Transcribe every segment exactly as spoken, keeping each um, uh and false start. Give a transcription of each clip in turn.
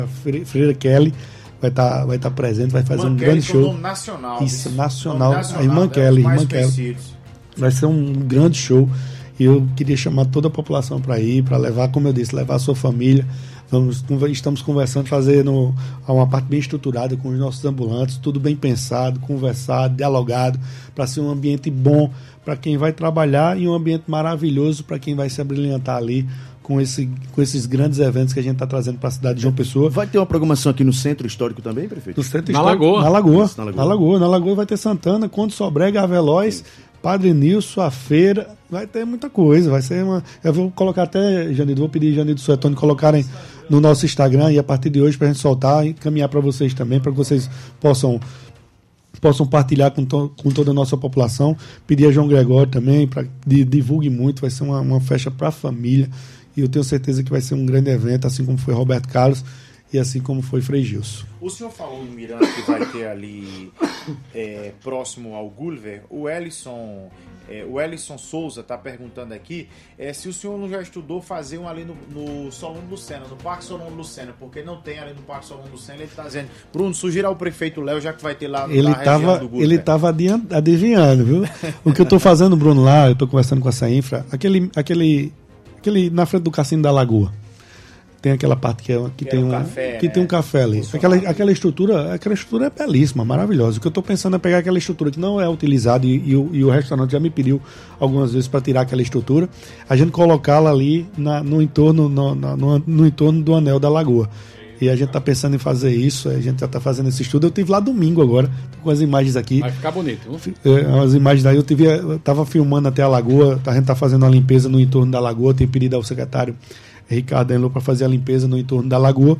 A Freira Kelly vai estar vai tá presente, vai fazer irmã um Kelly grande show. Nome nacional. Isso, isso. nacional. nacional. A irmã Kelly, mais irmã Kelly. conhecidos. Vai ser um grande show. E eu queria chamar toda a população para ir, para levar, como eu disse, levar a sua família. Vamos, estamos conversando, fazendo uma parte bem estruturada com os nossos ambulantes, tudo bem pensado, conversado, dialogado, para ser um ambiente bom para quem vai trabalhar e um ambiente maravilhoso para quem vai se abrilhantar ali com, esse, com esses grandes eventos que a gente está trazendo para a cidade de João Pessoa. Vai ter uma programação aqui no Centro Histórico também, prefeito? No Centro na Histórico, Lagoa. Na Lagoa. Isso, na Lagoa. Na Lagoa. Na Lagoa vai ter Santana, Conde Sobrega, Aveloz, Padre Nilson, a feira, vai ter muita coisa, vai ser uma... Eu vou colocar até, Janido, vou pedir Janido e Suetônio colocarem no nosso Instagram e a partir de hoje para a gente soltar e encaminhar para vocês também, para que vocês possam, possam partilhar com, to, com toda a nossa população. Pedir a João Gregório também, para que divulgue muito, vai ser uma, uma festa para a família e eu tenho certeza que vai ser um grande evento, assim como foi Roberto Carlos e assim como foi Frei Gilson. O senhor falou no Miranda que vai ter ali é, próximo ao Gulliver. O Ellison, é, o Ellison Souza está perguntando aqui é, se o senhor não já estudou fazer um ali no, no Solano Lucena, no Parque Solano Lucena, porque não tem ali no Parque Solano Lucena. Ele está dizendo, Bruno, sugira ao prefeito Léo, já que vai ter lá ele na tava, região do Gulliver. Ele estava adivinhando, viu? O que eu estou fazendo, Bruno, lá, eu estou conversando com essa infra, aquele, aquele, aquele na frente do Cassino da Lagoa. Tem aquela parte que, é, que, que tem, um, café, que né? tem um café ali. Aquela, aquela estrutura, aquela estrutura é belíssima, maravilhosa. O que eu estou pensando é pegar aquela estrutura que não é utilizada e, e, o, e o restaurante já me pediu algumas vezes para tirar aquela estrutura, a gente colocá-la ali na, no, entorno, no, no, no entorno do anel da lagoa. E a gente está pensando em fazer isso, a gente já está fazendo esse estudo. Eu estive lá domingo agora, tô com as imagens aqui. Vai ficar bonito. É, as imagens daí, eu estava filmando até a lagoa, a gente está fazendo uma limpeza no entorno da lagoa, tenho pedido ao secretário Ricardo Enlô para fazer a limpeza no entorno da lagoa.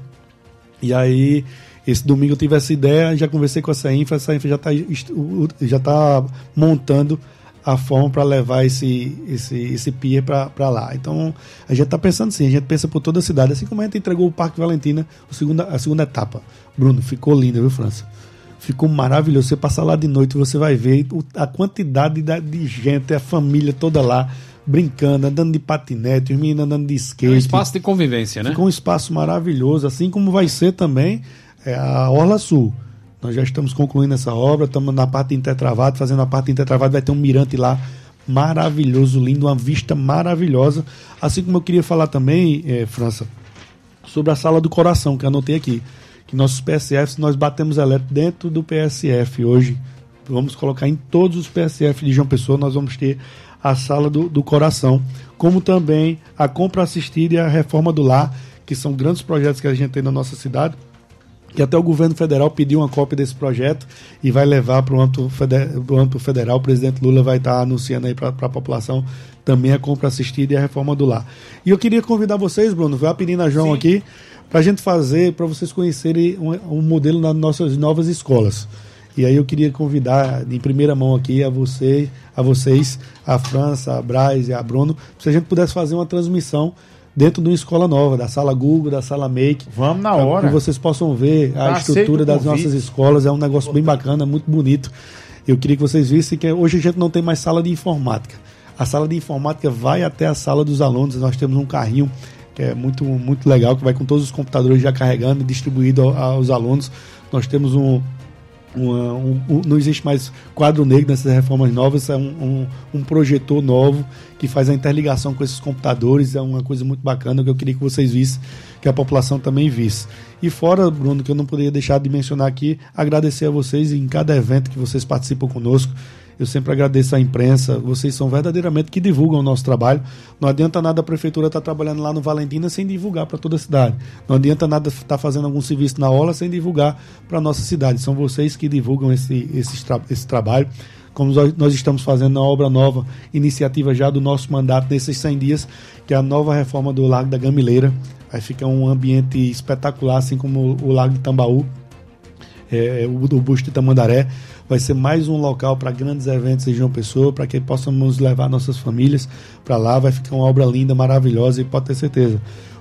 E aí, esse domingo eu tive essa ideia, já conversei com essa infra, essa infra já está já tá montando a forma para levar esse, esse, esse pier para lá. Então, a gente está pensando assim, a gente pensa por toda a cidade, assim como a gente entregou o Parque Valentina, a segunda, a segunda etapa. Bruno, ficou linda, viu, França? Ficou maravilhoso. Você passar lá de noite, você vai ver a quantidade de gente, a família toda lá, brincando, andando de patinete, os meninos andando de skate. É um espaço de convivência, né? Ficou um espaço maravilhoso, assim como vai ser também é, a Orla Sul. Nós já estamos concluindo essa obra, estamos na parte intertravada, fazendo a parte intertravada, vai ter um mirante lá maravilhoso, lindo, uma vista maravilhosa. Assim como eu queria falar também, é, França, sobre a Sala do Coração, que eu anotei aqui, que nossos P S Fs, nós batemos elétrico dentro do P S F hoje. Vamos colocar em todos os P S F de João Pessoa, nós vamos ter a Sala do, do Coração, como também a compra assistida e a reforma do lar, que são grandes projetos que a gente tem na nossa cidade, que até o governo federal pediu uma cópia desse projeto e vai levar para o âmbito, âmbito federal. O presidente Lula vai estar anunciando aí para a população também a compra assistida e a reforma do lar. E eu queria convidar vocês, Bruno, vai pedindo a João Sim. aqui, para a gente fazer, para vocês conhecerem um, um modelo nas nossas novas escolas. E aí eu queria convidar em primeira mão aqui a, você, a vocês, a França, a Braz e a Bruno, se a gente pudesse fazer uma transmissão dentro de uma escola nova, da sala Google, da sala Make. Vamos na hora. Para que vocês possam ver a estrutura das nossas escolas. É um negócio bem bacana, muito bonito. Eu queria que vocês vissem que hoje a gente não tem mais sala de informática. A sala de informática vai até a sala dos alunos. Nós temos um carrinho que é muito, muito legal, que vai com todos os computadores já carregando e distribuído aos alunos. Nós temos um... Uma, um, um, não existe mais quadro negro nessas reformas novas, é um, um, um projetor novo que faz a interligação com esses computadores, é uma coisa muito bacana que eu queria que vocês vissem, que a população também visse. E fora, Bruno, que eu não poderia deixar de mencionar aqui, agradecer a vocês em cada evento que vocês participam conosco. Eu sempre agradeço à imprensa, vocês são verdadeiramente que divulgam o nosso trabalho. Não adianta nada a prefeitura estar trabalhando lá no Valentina sem divulgar para toda a cidade. Não adianta nada estar fazendo algum serviço na Orla sem divulgar para a nossa cidade. São vocês que divulgam esse, esse, esse trabalho. Como nós estamos fazendo na obra nova, iniciativa já do nosso mandato nesses cem dias, que é a nova reforma do Lago da Gamileira. Aí fica um ambiente espetacular, assim como o Lago de Tambaú, é, o do Busto de Tamandaré. Vai ser mais um local para grandes eventos em João Pessoa, para que possamos levar nossas famílias para lá. Vai ficar uma obra linda, maravilhosa, e pode ter certeza.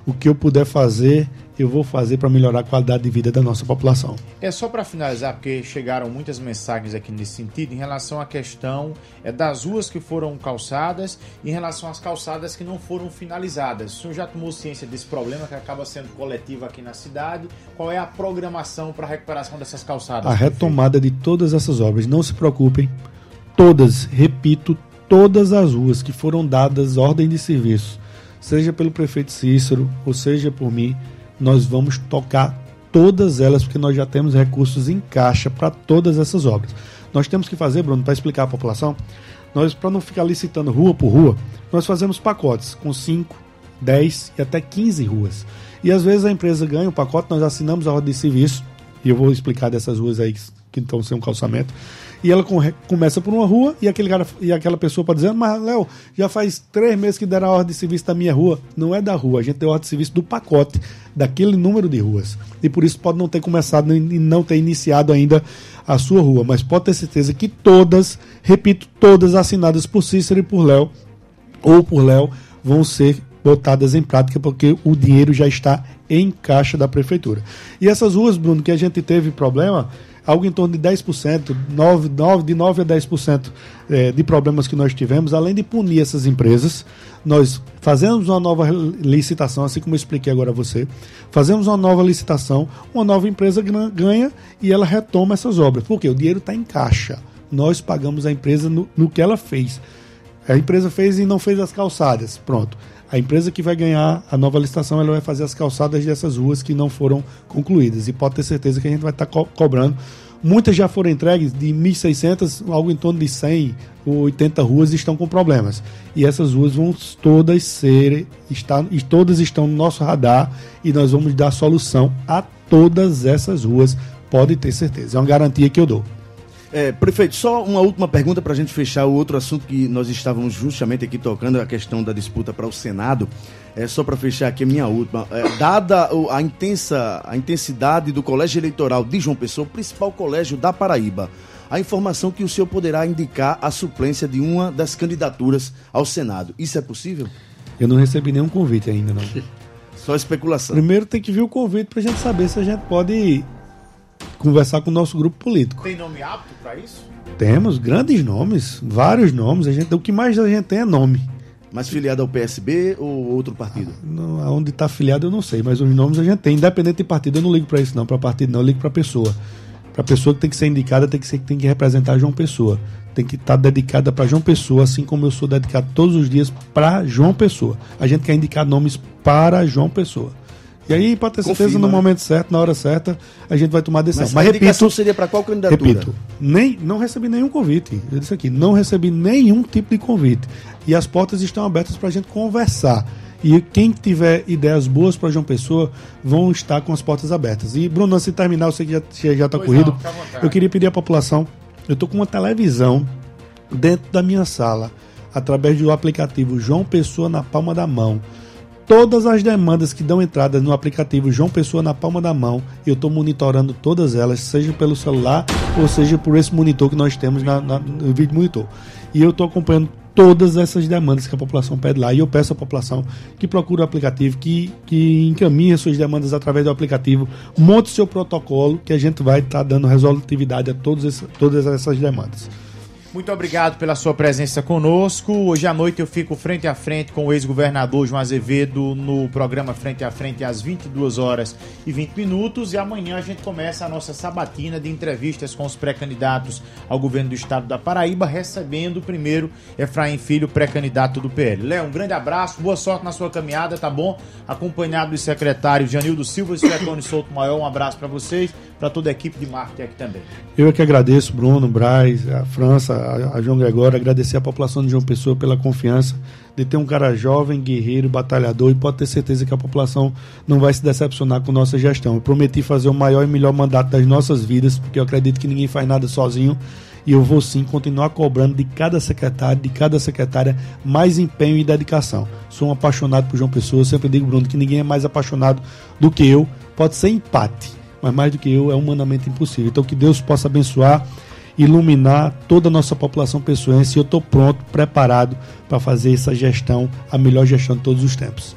o que eu puder fazer, eu vou fazer para melhorar a qualidade de vida da nossa população. É só para finalizar, porque chegaram muitas mensagens aqui nesse sentido, em relação à questão é, das ruas que foram calçadas e em relação às calçadas que não foram finalizadas. O senhor já tomou ciência desse problema que acaba sendo coletivo aqui na cidade? Qual é a programação para a recuperação dessas calçadas? A retomada de todas essas obras, não se preocupem, todas, repito, todas as ruas que foram dadas ordem de serviço, seja pelo prefeito Cícero ou seja por mim, nós vamos tocar todas elas, porque nós já temos recursos em caixa para todas essas obras. Nós temos que fazer, Bruno, para explicar à população, nós, para não ficar licitando rua por rua, nós fazemos pacotes com cinco, dez e até quinze ruas. E às vezes a empresa ganha o pacote, nós assinamos a ordem de serviço, e eu vou explicar dessas ruas aí que estão sem um calçamento, e ela começa por uma rua e, aquele cara, e aquela pessoa pode dizer, mas Léo, já faz três meses que deram a ordem de serviço da minha rua. Não é da rua, a gente tem a ordem de serviço do pacote, daquele número de ruas. E por isso pode não ter começado e não ter iniciado ainda a sua rua, mas pode ter certeza que todas, repito, todas assinadas por Cícero e por Léo, ou por Léo, vão ser botadas em prática, porque o dinheiro já está em caixa da prefeitura. E essas ruas, Bruno, que a gente teve problema, algo em torno de dez por cento, nove, nove, de nove a dez por cento é, de problemas que nós tivemos, além de punir essas empresas, nós fazemos uma nova licitação, assim como eu expliquei agora a você, fazemos uma nova licitação, uma nova empresa ganha e ela retoma essas obras. Por quê? O dinheiro está em caixa. Nós pagamos a empresa no, no que ela fez. A empresa fez e não fez as calçadas. Pronto. A empresa que vai ganhar a nova licitação, ela vai fazer as calçadas dessas ruas que não foram concluídas. E pode ter certeza que a gente vai estar co- cobrando. Muitas já foram entregues, de mil e seiscentas, algo em torno de cem ou oitenta ruas estão com problemas. E essas ruas vão todas ser, estar, e todas estão no nosso radar e nós vamos dar solução a todas essas ruas, pode ter certeza. É uma garantia que eu dou. É, prefeito, só uma última pergunta para a gente fechar o outro assunto que nós estávamos justamente aqui tocando, a questão da disputa para o Senado. É, só para fechar aqui a minha última. É, dada a, intensa, a intensidade do Colégio Eleitoral de João Pessoa, o principal colégio da Paraíba, a informação que o senhor poderá indicar a suplência de uma das candidaturas ao Senado. Isso é possível? Eu não recebi nenhum convite ainda, não. Só especulação. Primeiro tem que vir o convite para a gente saber se a gente pode conversar com o nosso grupo político. Tem nome apto para isso? Temos grandes nomes, vários nomes. A gente, o que mais a gente tem é nome. Mas filiado ao P S B ou outro partido? Ah, onde está filiado eu não sei, mas os nomes a gente tem. Independente de partido, eu não ligo para isso não, para partido não, eu ligo para a pessoa. Para a pessoa que tem que ser indicada, tem que, ser, tem que representar João Pessoa. Tem que estar dedicada para João Pessoa, assim como eu sou dedicado todos os dias para João Pessoa. A gente quer indicar nomes para João Pessoa. E aí, pode ter certeza, Confirma, no né? momento certo, na hora certa, a gente vai tomar a decisão. Mas, Mas a repito, indicação seria para qual candidatura? Repito, nem, não recebi nenhum convite. Eu disse aqui, não recebi nenhum tipo de convite. E as portas estão abertas para a gente conversar. E quem tiver ideias boas para João Pessoa vão estar com as portas abertas. E, Bruno, antes de terminar, eu sei que já, já está corrido. Não, eu queria pedir à população, eu estou com uma televisão dentro da minha sala, através do aplicativo João Pessoa na palma da mão. Todas as demandas que dão entrada no aplicativo João Pessoa na palma da mão, eu estou monitorando todas elas, seja pelo celular ou seja por esse monitor que nós temos na, na, no vídeo monitor. E eu estou acompanhando todas essas demandas que a população pede lá. E eu peço à população que procure o aplicativo, que, que encaminhe as suas demandas através do aplicativo, monte seu protocolo, que a gente vai estar tá dando resolutividade a todos esse, todas essas demandas. Muito obrigado pela sua presença conosco. Hoje à noite eu fico frente a frente com o ex-governador João Azevedo no programa Frente a Frente às vinte e duas horas e vinte minutos. E amanhã a gente começa a nossa sabatina de entrevistas com os pré-candidatos ao governo do estado da Paraíba, recebendo o primeiro Efraim Filho, pré-candidato do P L. Léo, um grande abraço, boa sorte na sua caminhada, tá bom? Acompanhado dos secretários Janildo Silva e Suetônio Souto Maior, um abraço para vocês, para toda a equipe de marketing aqui também. Eu é que agradeço, Bruno, Braz, a França, a, a João Gregório, agradecer a população de João Pessoa pela confiança de ter um cara jovem, guerreiro, batalhador, e pode ter certeza que a população não vai se decepcionar com nossa gestão. Eu prometi fazer o maior e melhor mandato das nossas vidas, porque eu acredito que ninguém faz nada sozinho, e eu vou sim continuar cobrando de cada secretário, de cada secretária, mais empenho e dedicação. Sou um apaixonado por João Pessoa, eu sempre digo, Bruno, que ninguém é mais apaixonado do que eu, pode ser empate, mas mais do que eu é humanamente impossível. Então que Deus possa abençoar, iluminar toda a nossa população pessoense, e eu estou pronto, preparado para fazer essa gestão, a melhor gestão de todos os tempos.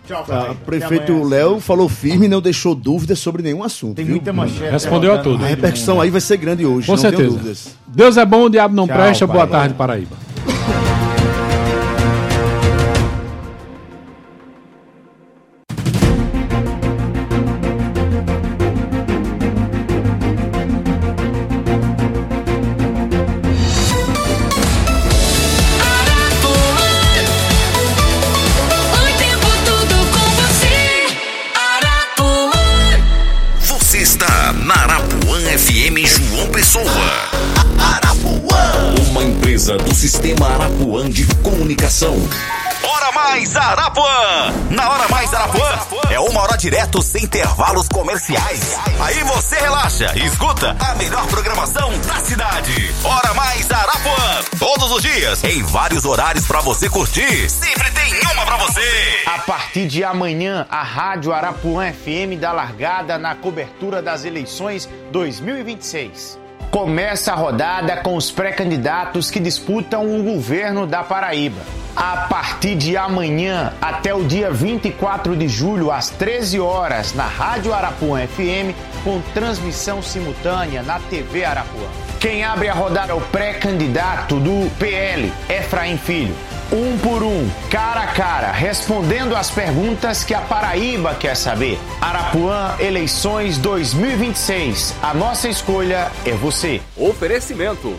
Tchau, O prefeito Léo falou firme e não deixou dúvidas sobre nenhum assunto. Tem viu? muita manchete. Respondeu a tudo. A repercussão aí vai ser grande hoje, Com não certeza. tenho dúvidas. Deus é bom, o diabo não Tchau, presta. Boa pai. tarde, Paraíba. Você está na Arapuã F M João Pessoa. Arapuã, uma empresa do Sistema Arapuã de Comunicação. Hora Mais Arapuã! Na Hora Mais Arapuã é uma hora direto sem intervalos comerciais. Aí você relaxa e escuta a melhor programação da cidade. Hora Mais Arapuã! Todos os dias, em vários horários pra você curtir. Sempre tem uma pra você. A partir de amanhã, a Rádio Arapuã F M dá largada na cobertura das eleições dois mil e vinte e seis. Começa a rodada com os pré-candidatos que disputam o governo da Paraíba. A partir de amanhã até o dia vinte e quatro de julho, às treze horas, na Rádio Arapuã F M, com transmissão simultânea na T V Arapuã. Quem abre a rodada é o pré-candidato do P L, Efraim Filho. Um por um, cara a cara, respondendo às perguntas que a Paraíba quer saber. Arapuã, eleições dois mil e vinte e seis. A nossa escolha é você. Oferecimento: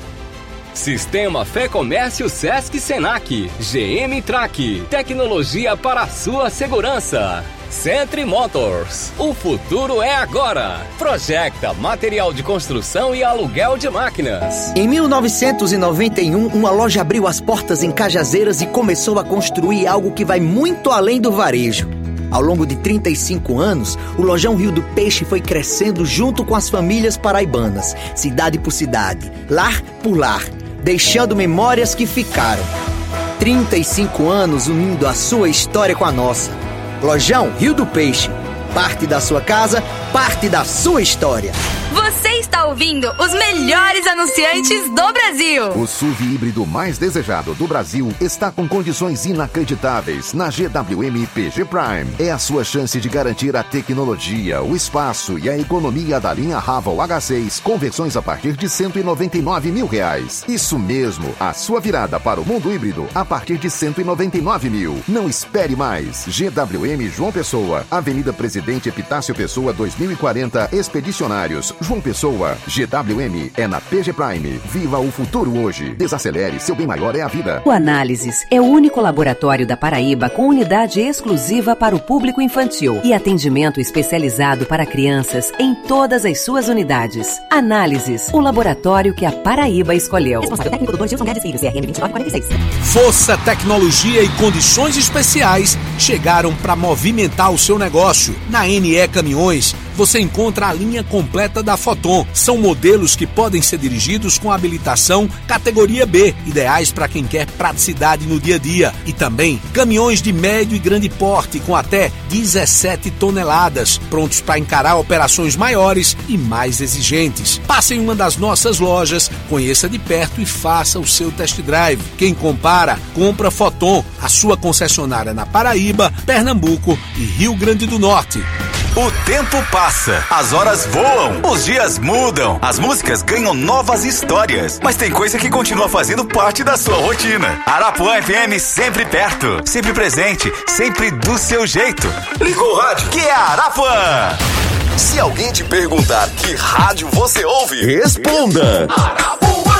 Sistema Fé Comércio Sesc Senac, G M Track, tecnologia para a sua segurança. Centre Motors, o futuro é agora. Projecta material de construção e aluguel de máquinas. Em mil novecentos e noventa e um, uma loja abriu as portas em Cajazeiras e começou a construir algo que vai muito além do varejo. Ao longo de trinta e cinco anos, o Lojão Rio do Peixe foi crescendo junto com as famílias paraibanas, cidade por cidade, lar por lar, deixando memórias que ficaram. trinta e cinco anos unindo a sua história com a nossa. Lojão Rio do Peixe. Parte da sua casa, parte da sua história. Você está ouvindo os melhores anunciantes do Brasil. O S U V híbrido mais desejado do Brasil está com condições inacreditáveis na G W M P G Prime. É a sua chance de garantir a tecnologia, o espaço e a economia da linha Raval H seis, com versões a partir de cento e noventa e nove mil reais. Isso mesmo, a sua virada para o mundo híbrido a partir de cento e noventa e nove mil. Não espere mais. G W M João Pessoa, Avenida Presidente Epitácio Pessoa dois mil e quarenta, Expedicionários, João Pessoa. G W M é na P G Prime. Viva o futuro hoje. Desacelere, seu bem maior é a vida. O Análises é o único laboratório da Paraíba com unidade exclusiva para o público infantil e atendimento especializado para crianças em todas as suas unidades. Análises, o laboratório que a Paraíba escolheu. Responsável técnico doutor Gilson Guedes Filho, C R M vinte e nove quarenta e seis. Força, tecnologia e condições especiais chegaram para movimentar o seu negócio. Na N E Caminhões, você encontra a linha completa da Foton. São modelos que podem ser dirigidos com habilitação categoria B, ideais para quem quer praticidade no dia a dia. E também caminhões de médio e grande porte com até dezessete toneladas, prontos para encarar operações maiores e mais exigentes. Passe em uma das nossas lojas, conheça de perto e faça o seu test drive. Quem compara, compra Foton, a sua concessionária na Paraíba, Pernambuco e Rio Grande do Norte. O tempo passa, as horas voam, os dias mudam, as músicas ganham novas histórias, mas tem coisa que continua fazendo parte da sua rotina. Arapuã F M sempre perto, sempre presente, sempre do seu jeito. Ligou o rádio, que é Arapuã. Se alguém te perguntar que rádio você ouve, responda: Arapuã.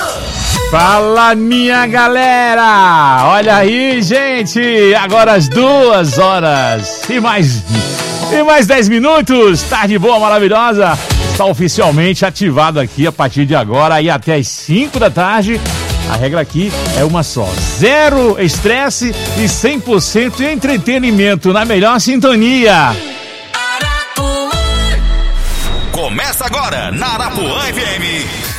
Fala, minha galera! Olha aí, gente! Agora as duas horas e mais... E mais dez minutos, tarde boa, maravilhosa, está oficialmente ativado aqui a partir de agora e até as cinco da tarde. A regra aqui é uma só: zero estresse e cem por cento entretenimento na melhor sintonia. Começa agora na Arapuã F M.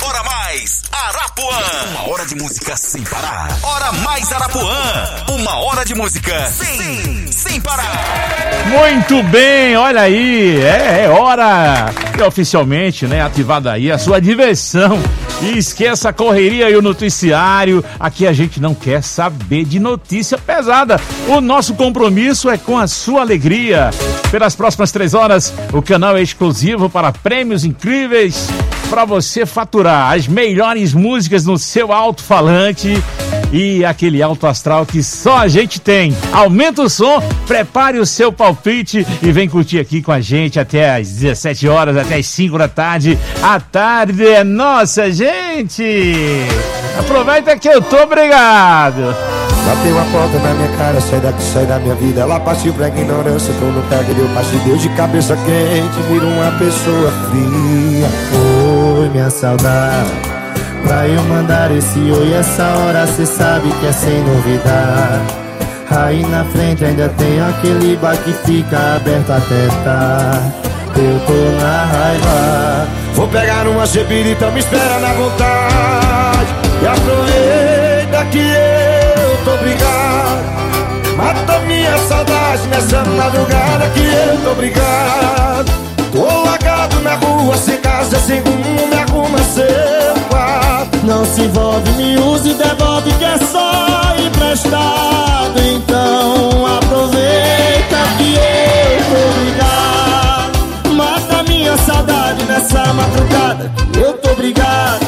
Hora Mais Arapuã. Uma hora de música sem parar. Hora Mais Arapuã. Uma hora de música sem, sem parar. Muito bem, olha aí. É, é hora e oficialmente, né, ativada aí a sua diversão. E esqueça a correria e o noticiário. Aqui a gente não quer saber de notícia pesada. O nosso compromisso é com a sua alegria. Pelas próximas três horas, o canal é exclusivo para prêmios incríveis, para você faturar as melhores músicas no seu alto-falante e aquele alto astral que só a gente tem. Aumenta o som, prepare o seu palpite e vem curtir aqui com a gente até às dezessete horas, até às cinco da tarde. A tarde é nossa, gente! Aproveita que eu tô obrigado! Bateu a porta na minha cara, sai daqui, sai da minha vida. Ela partiu pra ignorância, tô no pé que deu passe. Deu de cabeça quente, vira uma pessoa fria. Oi, minha saudade, pra eu mandar esse oi essa hora, cê sabe que é sem novidade. Aí na frente ainda tem aquele bar que fica aberto até tarde. Eu tô na raiva, vou pegar uma bebida, me espera na vontade. E aproveita que eu tô brigado, mata minha saudade nessa madrugada que eu tô brigado. Tô largado na rua, sem casa, sem rumo, me arruma seu quarto. Não se envolve, me use e devolve que é só emprestado. Então aproveita que eu tô brigado, mata minha saudade nessa madrugada que eu tô brigado.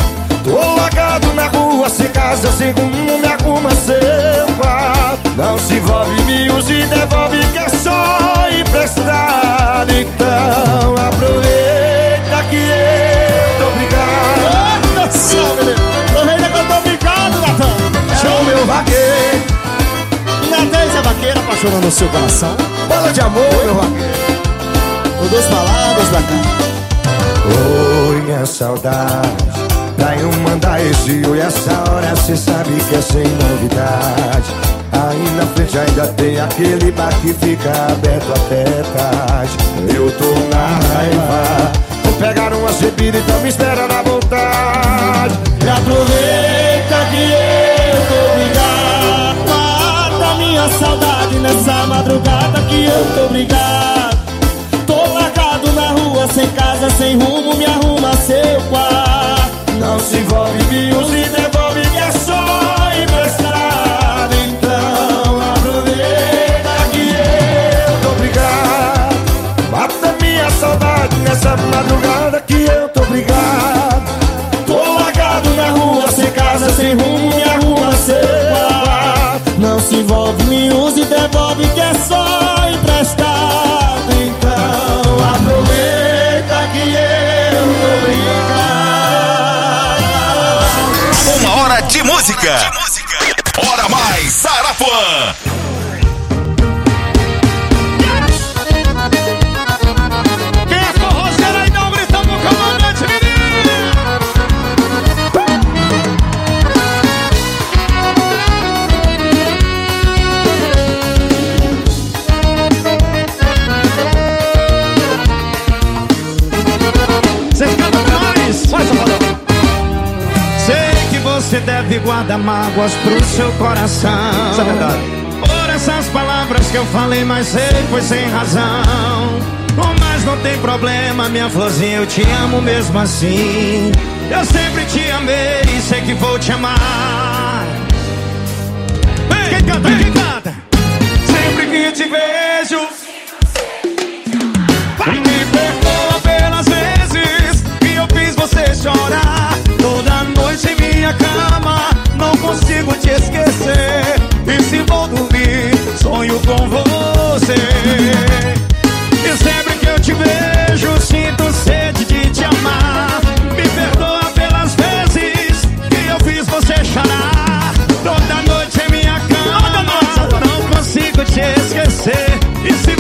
Tô largado na rua, sem casa, sem rumo, me arruma seu quarto. Não se envolve, me use e devolve que é só emprestado. Então aproveita que eu tô brigado. Eita só, menino, aproveita que eu tô brigado, Natan. Show, meu vaqueiro. Natan, essa vaqueira apaixonando o seu coração. Bola de amor, meu vaqueiro. Com duas palavras da cara. Oi, minha saudade, pra eu mandar esse oi essa hora, cê sabe que é sem novidade. Aí na frente ainda tem aquele bar que fica aberto até tarde. Eu tô na raiva, vou pegar uma bebida, então me espera na vontade. E aproveita que eu tô brigado, mata minha saudade nessa madrugada que eu tô brigado. Tô largado na rua, sem casa, sem rumo, me arruma seu quarto. Não se envolve, me use e devolve que é só emprestado. Então aproveita que eu tô brigado, mata minha saudade nessa madrugada que eu tô brigado. Tô largado na rua, sem casa, sem rumo, me arruma seu quarto. Não se envolve, me use e devolve que é só emprestado. Então aproveita que eu tô brigado. Uma hora de música. Hora Mais Arapuã. Quem é forrozeiro aí, dá um gritão pro comandante, menino. Vocês cantam mais? Faz a roda. Você deve guardar mágoas pro seu coração. Isso é verdade. Por essas palavras que eu falei, mas sei foi sem razão. Mas não tem problema, minha florzinha, eu te amo mesmo assim. Eu sempre te amei e sei que vou te amar. Ei, quem canta? Quem canta? Sempre que te vejo, me perdoa pelas vezes que eu fiz você chorar. Toda noite em minha cama, não consigo te esquecer. E se vou dormir, sonho com você. E sempre que eu te vejo, sinto sede de te amar. Me perdoa pelas vezes que eu fiz você chorar. Toda noite em minha cama, não consigo te esquecer. E se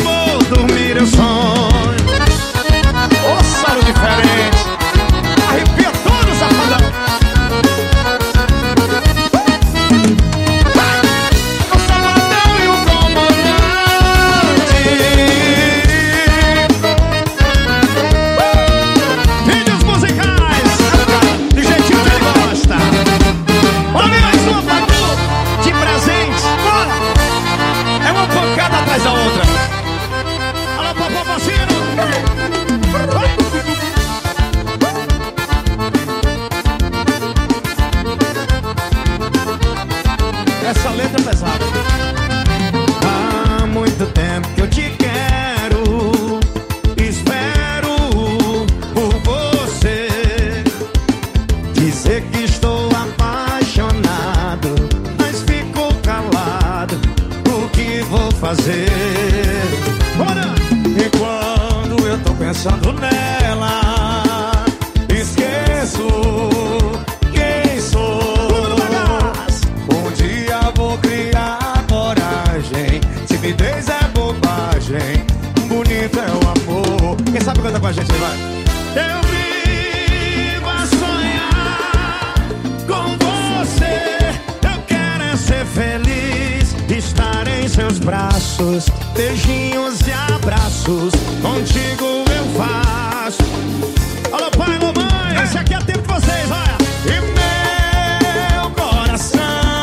Eu vivo a sonhar com você. Eu quero é ser feliz, estar em seus braços, beijinhos e abraços, contigo eu faço. Alô pai, alô mãe, esse aqui é tempo de vocês, olha. E meu coração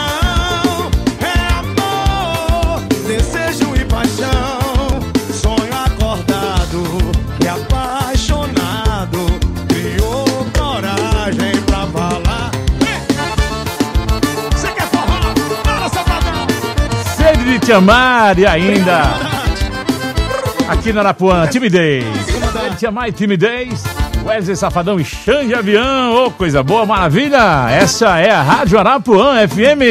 é amor, desejo e paixão, sonho acordado e apaixonado, criou coragem pra falar. Você quer forró? Bora, safadão! Sede de te amar e ainda aqui na Arapuã, timidez. Sede de te amar e timidez. Wesley Safadão e Xande Avião, ô, oh, coisa boa, maravilha! Essa é a Rádio Arapuã F M.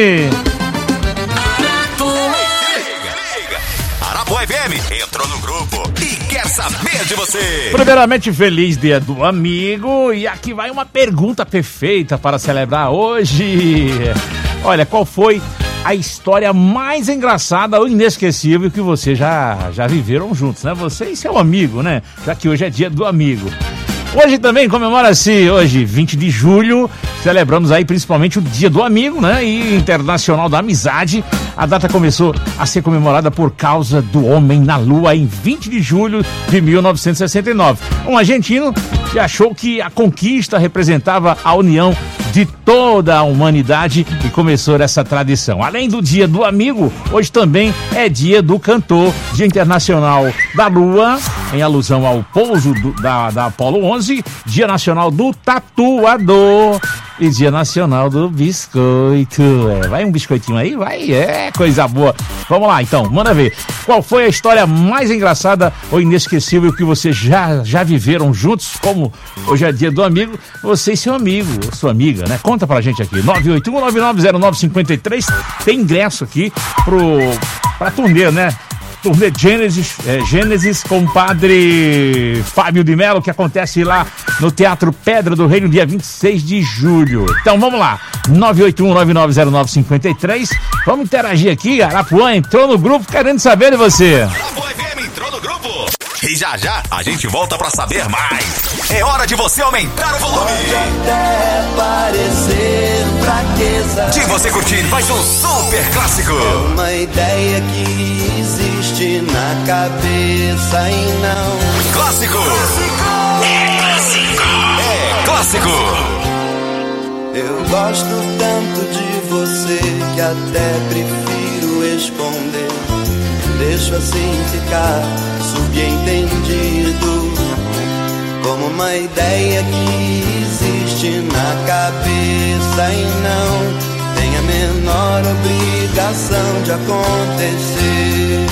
Arapuã F M entrou no grupo e quer saber de você. Primeiramente, feliz dia do amigo. E aqui vai uma pergunta perfeita para celebrar hoje. Olha, qual foi a história mais engraçada ou inesquecível que vocês já, já viveram juntos, né? Você e seu amigo, né? Já que hoje é dia do amigo. Hoje também comemora-se, hoje, vinte de julho, celebramos aí principalmente o Dia do Amigo, né? E Internacional da Amizade. A data começou a ser comemorada por causa do homem na Lua em vinte de julho de mil novecentos e sessenta e nove. Um argentino que achou que a conquista representava a união de toda a humanidade e começou essa tradição. Além do Dia do Amigo, hoje também é Dia do Cantor, Dia Internacional da Lua, em alusão ao pouso do, da, da Apollo onze, Dia Nacional do Tatuador e Dia Nacional do Biscoito. É, vai um biscoitinho aí? Vai, é coisa boa. Vamos lá, então, manda ver. Qual foi a história mais engraçada ou inesquecível que vocês já, já viveram juntos? Como hoje é Dia do Amigo, você e seu amigo, ou sua amiga, né? Conta pra gente aqui. nove oito um, nove nove zero nove cinco três. Tem ingresso aqui pro, pra turnê, né? Turnê Gênesis, é, Gênesis com o padre Fábio de Mello, que acontece lá no Teatro Pedra do Reino, dia vinte e seis de julho. Então vamos lá, nove oito um, nove nove zero nove cinco três. Vamos interagir aqui. Arapuã entrou no grupo querendo saber de você. Arapuã F M entrou no grupo. E já já a gente volta pra saber mais. É hora de você aumentar o volume. Pode até parecer fraqueza, de você curtir mais um super clássico. É uma ideia que existe na cabeça e não. Clássico. É clássico. É clássico. Eu gosto tanto de você que até prefiro esconder. Deixo assim ficar subentendido, como uma ideia que existe na cabeça e não tem a menor obrigação de acontecer.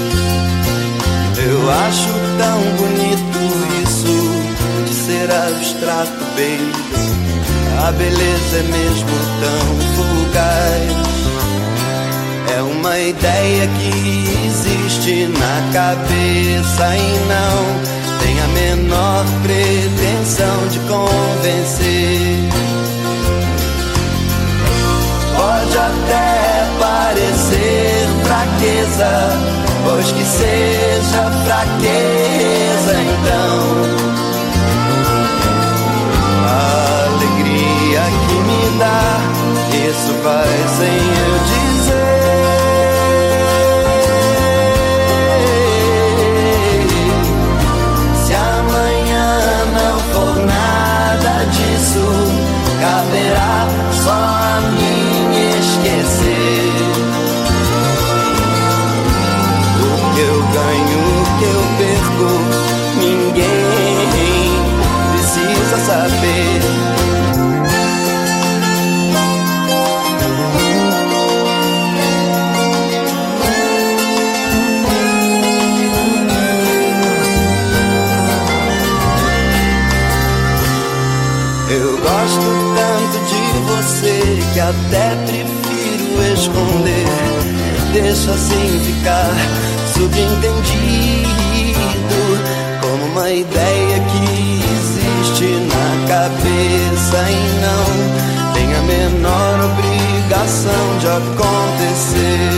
Eu acho tão bonito isso de ser abstrato, baby. A beleza é mesmo tão fugaz. É uma ideia que existe na cabeça e não tem a menor pretensão de convencer. Pode até parecer fraqueza, pois que seja fraqueza então. A alegria que me dá, isso vai sem eu dizer. Se amanhã não for nada disso, caberá só a mim esquecer. O que eu ganho, o que eu perco, ninguém precisa saber. Eu gosto tanto de você que até prefiro esconder. Deixa assim ficar subentendido, como uma ideia que existe na cabeça e não tem a menor obrigação de acontecer.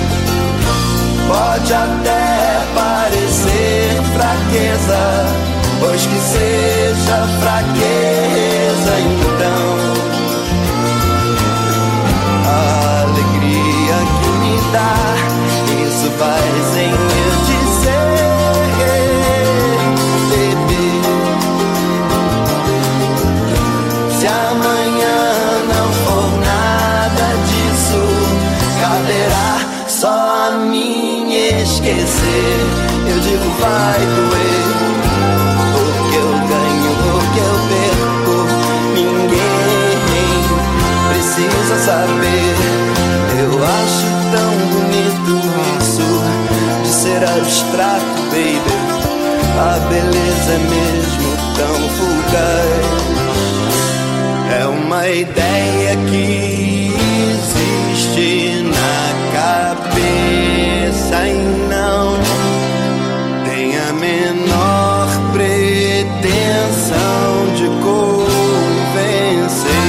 Pode até parecer fraqueza, pois que seja fraqueza então. A alegria que me dá, isso faz em eu dizer, bebê, se amanhã não for nada disso, caberá só a mim esquecer. Eu digo vai doer, o que eu ganho, o que eu perco, ninguém precisa saber. Eu acho tão bonito isso de ser abstrato, baby. A beleza é mesmo tão fugaz. É uma ideia que existe na cabeça e não tem a menor pretensão de convencer.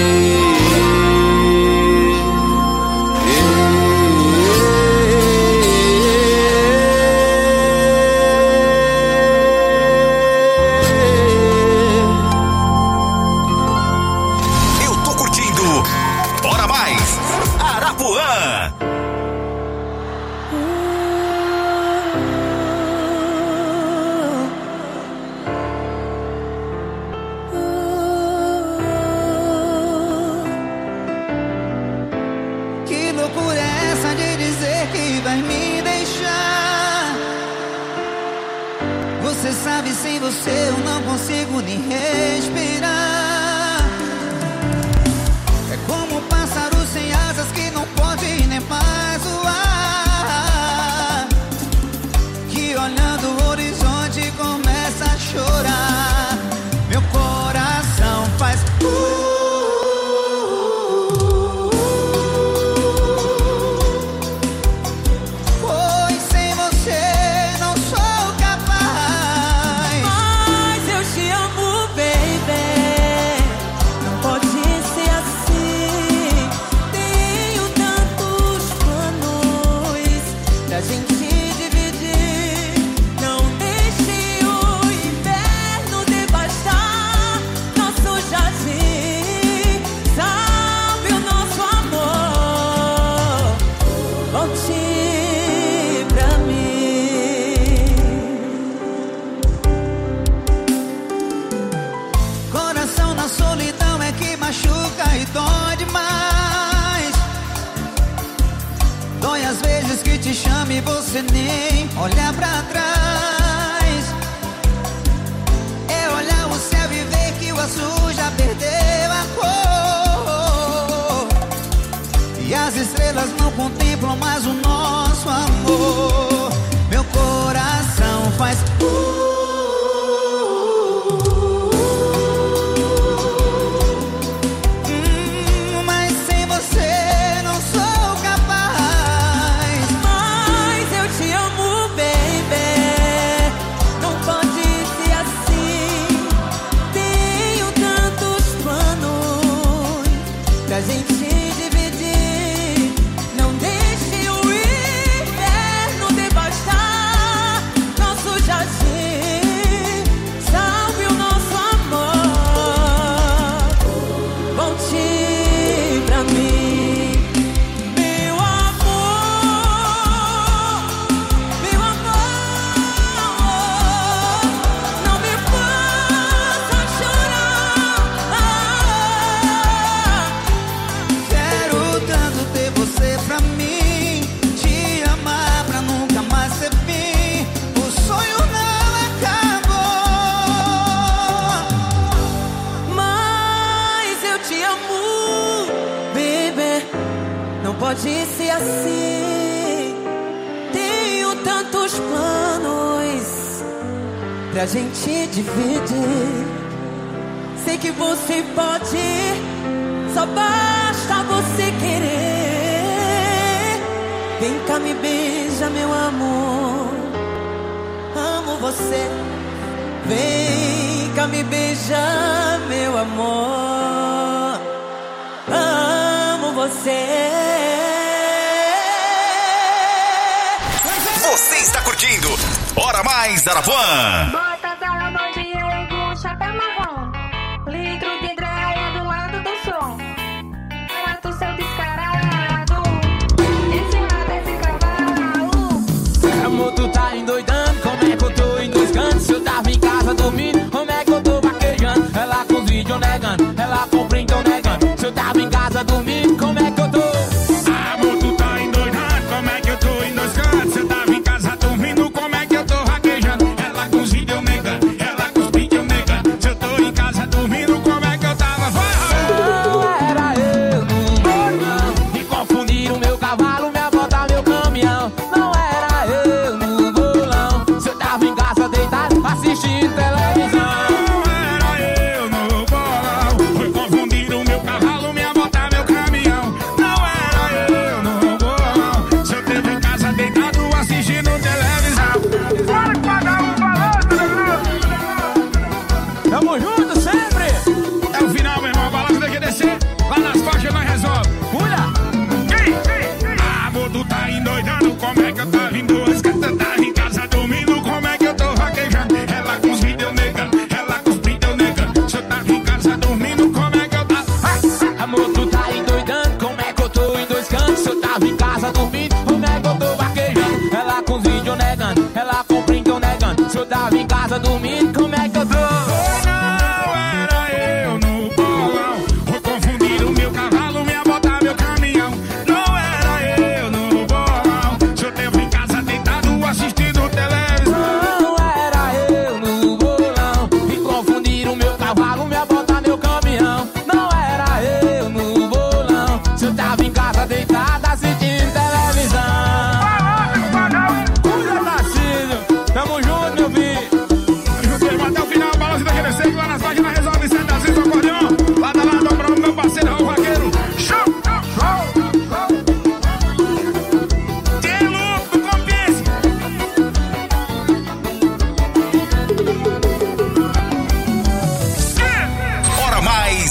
Sem você eu não consigo nem respirar. É como um pássaro sem asas que não pode nem mais voar, que olhando o horizonte começa a chorar. Meu coração faz uh, e você nem olha pra trás. É olhar o céu e ver que o azul já perdeu a cor, e as estrelas não contemplam mais o nosso amor. Meu coração faz uh, pode ser assim. Tenho tantos planos pra gente dividir. Sei que você pode, só basta você querer. Vem cá, me beija, meu amor. Amo você. Vem cá, me beija, meu amor. Amo você. Você está curtindo Hora Mais Arapuã. Bota essa mão de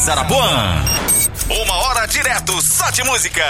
mais Arapuã. Uma hora direto só de música.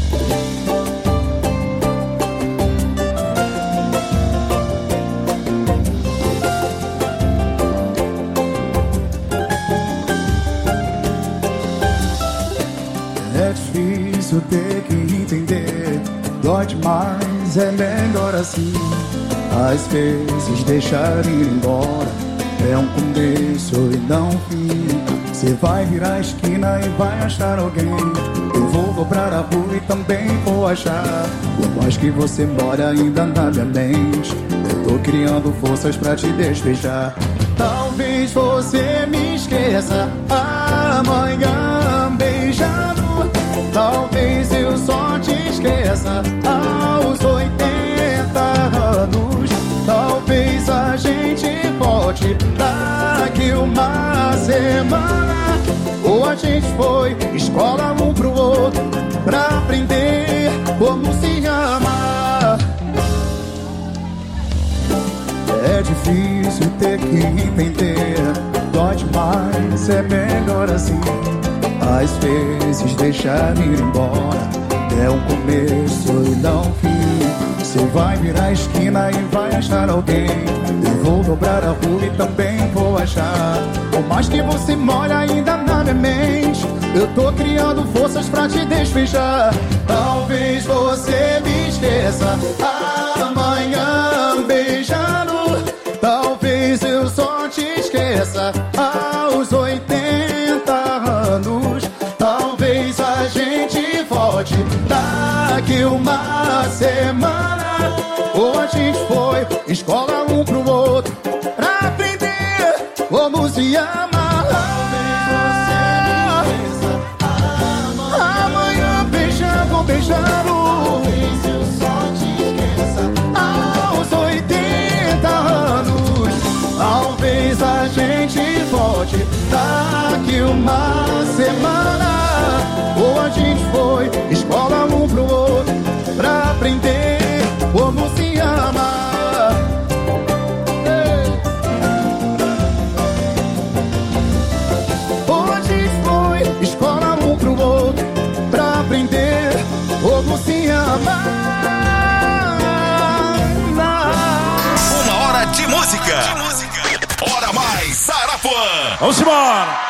É difícil ter que entender, dói demais, é melhor assim. Às vezes deixar ir embora é um começo e não um fim. Você vai virar a esquina e vai achar alguém. Eu vou dobrar a rua e também vou achar. Por mais que você mora ainda na minha mente, eu tô criando forças pra te despejar. Talvez você me esqueça amanhã beijando. Talvez eu só te esqueça aos oitenta anos. Talvez a gente volte daqui uma semana. Ou a gente foi escola um pro outro pra aprender como se ama. É difícil ter que entender, dói demais, é melhor assim. Às vezes deixar ir embora é um começo e não um fim. Você vai virar a esquina e vai achar alguém. Eu vou dobrar a rua e também vou achar. Por mais que você mora ainda na minha mente, eu tô criando forças pra te despejar. Talvez você me esqueça amanhã beijando. Talvez eu só te esqueça aos oitenta anos. Talvez a gente volte daqui uma semana. Ou a gente foi escola um pro outro pra aprender como se ama. Talvez você me esqueça amanhã beijando, beijando. Talvez eu só te esqueça aos oitenta anos. Talvez a gente volte daqui uma semana. Ou a gente foi escola um pro outro pra aprender como se ama. Ou a gente foi escola um pro outro pra aprender como se ama. Uma hora de música. Hora mais Arapuã. Vamos embora.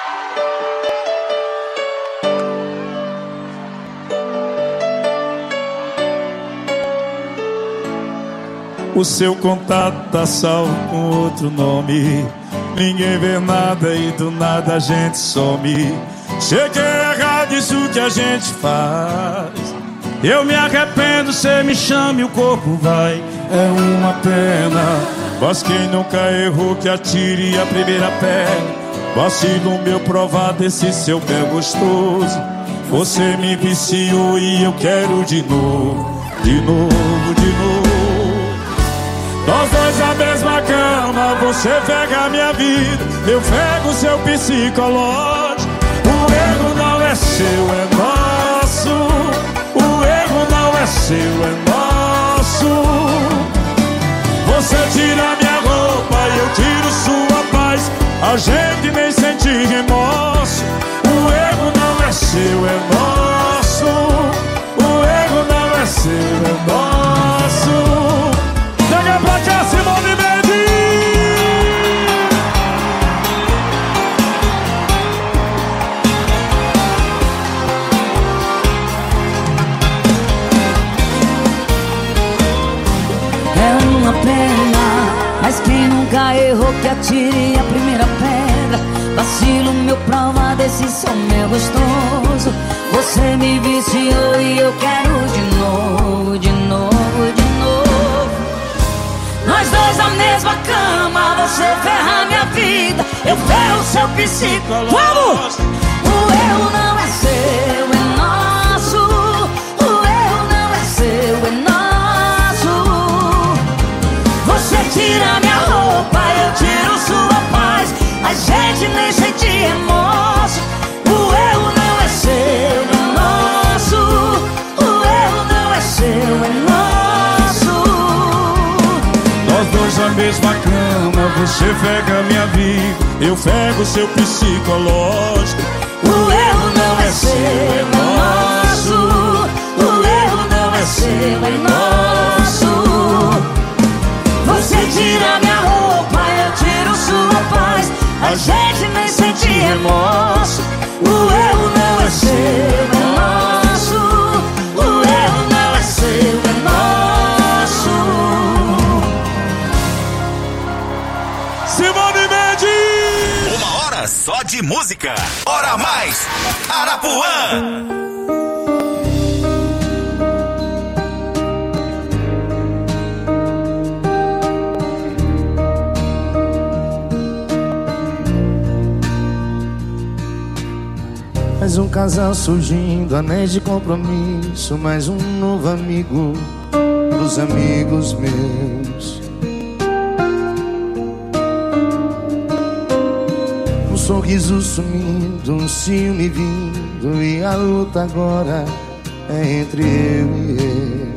O seu contato tá salvo com outro nome. Ninguém vê nada e do nada a gente some. Sei que é errado isso que a gente faz. Eu me arrependo, cê me chama e o corpo vai. É uma pena, mas quem nunca errou que atire a primeira pedra. Vacilo meu provar desse seu bem gostoso. Você me viciou e eu quero de novo. De novo, de novo. Nós dois na mesma cama, você pega a minha vida, eu pego o seu psicológico. O erro não é seu, é nosso. O erro não é seu, é nosso. Você tira minha roupa e eu tiro sua paz. A gente nem sente remorso. O erro não é seu, é nosso. O erro não é seu, é nosso. Chega pra cá, Simone Mendes. É uma pena, mas quem nunca errou que atire a primeira pedra. Vacilo meu prova desse som meu gostoso. Você me viciou e eu quero de novo, de novo, de novo. Nós dois na mesma cama, você ferra minha vida, eu ferro seu psicológico. Vamos! O erro não é seu, é nosso. O erro não é seu, é nosso. Você tira minha roupa, eu tiro sua paz. A gente nem sente remorso. O erro não é seu, é nosso. O erro não é seu, é nosso. Nós dois na mesma cama, você pega minha vida, eu pego seu psicológico. O erro não é seu, é nosso. O erro não é seu, é nosso. Você tira minha roupa, eu tiro sua paz. A gente nem sente remorso. O erro não é seu, é nosso. O erro não é seu, é nosso. Simone Mendes! Uma hora só de música. Hora mais Arapuã. Mais um casal surgindo, anéis de compromisso. Mais um novo amigo pros amigos meus. Um sorriso sumindo, um ciúme vindo, e a luta agora é entre eu e ele.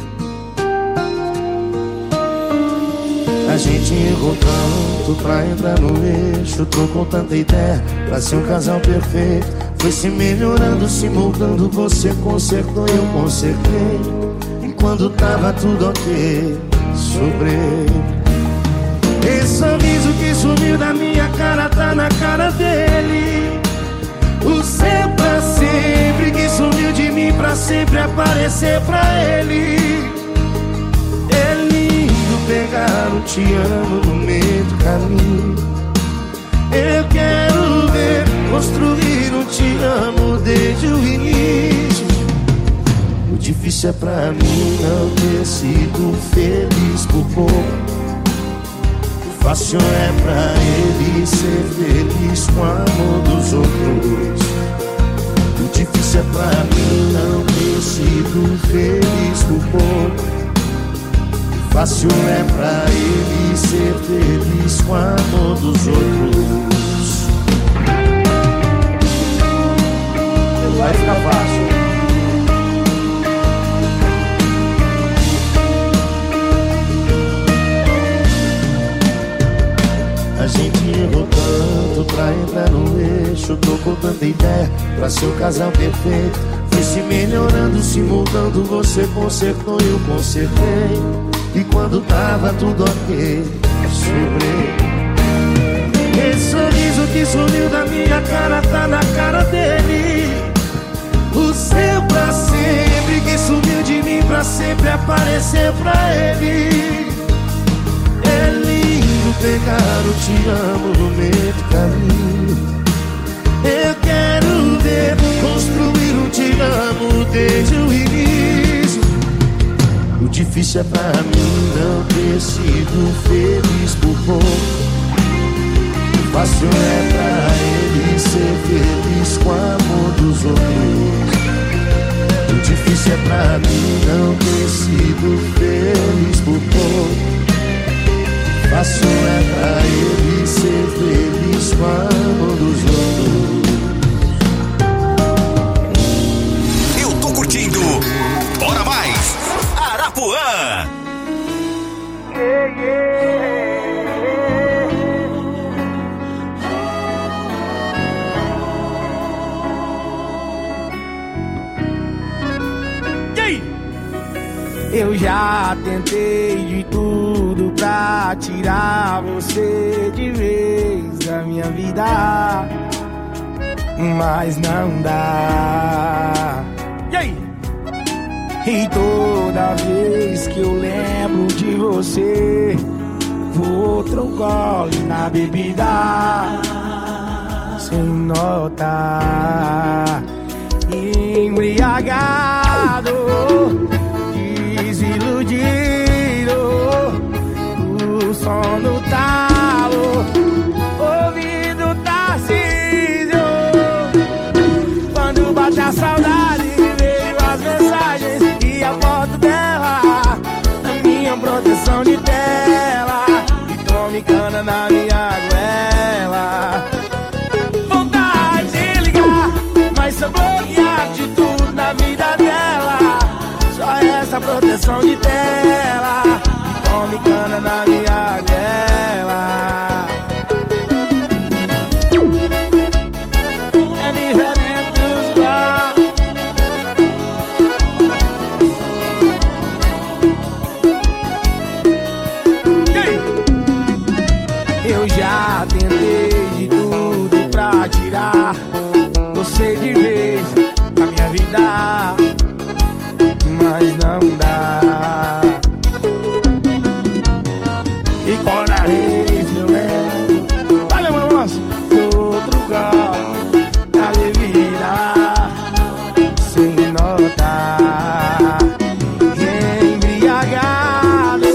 A gente errou tanto pra entrar no eixo, trocou tanta ideia pra ser um casal perfeito. Foi se melhorando, se moldando, você consertou, eu consertei. E quando tava tudo ok, sobrei. Esse sorriso que sumiu da minha cara tá na cara dele. O seu pra sempre que sumiu de mim pra sempre aparecer pra ele. É lindo pegar um te amo no meio do caminho. Eu quero ver construir um te amo desde o início. O difícil é pra mim não ter sido feliz por pouco. O fácil é pra ele ser feliz com o amor dos outros. O difícil é pra mim não ter sido feliz por pouco. O fácil é pra ele ser feliz com o amor dos outros. Vai ficar fácil. A gente errou tanto pra entrar no eixo, trocou tanta ideia pra ser um casal perfeito. Foi se melhorando, se mudando, você consertou, eu consertei. E quando tava tudo ok, sobrei. Esse sorriso que sumiu da minha cara tá na cara dele. O seu pra sempre que sumiu de mim pra sempre aparecer pra ele. É lindo pegar o te amo no meio do caminho. Eu quero ver construir um te amo desde o início. O difícil é pra mim não ter sido feliz por pouco. O fácil é pra ele ser feliz com o amor dos outros. O difícil é pra mim não ter sido feliz por pouco. O fácil é pra ele ser feliz com o amor dos outros. Eu tô curtindo. Bora mais Arapuã. Yeah, yeah. Eu já tentei de tudo pra tirar você de vez da minha vida, mas não dá. E aí? E toda vez que eu lembro de você, vou outro gole na bebida, sem notar, embriagado, desiludido, o sono talo, ouvido Tarcísio. Quando bate a saudade, veio as mensagens e a foto dela, a minha proteção de tela, e tome cana na minha goela. Vontade de ligar, mas sou bloqueado de tudo na vida dela. Só essa proteção de tela, tome cana na minha goela. tentei de tudo pra tirar você de vez da minha vida, mas não dá. E cada vez eu levo, valeu, meu moço, outro gol da bebida, sem notar. Embriagado,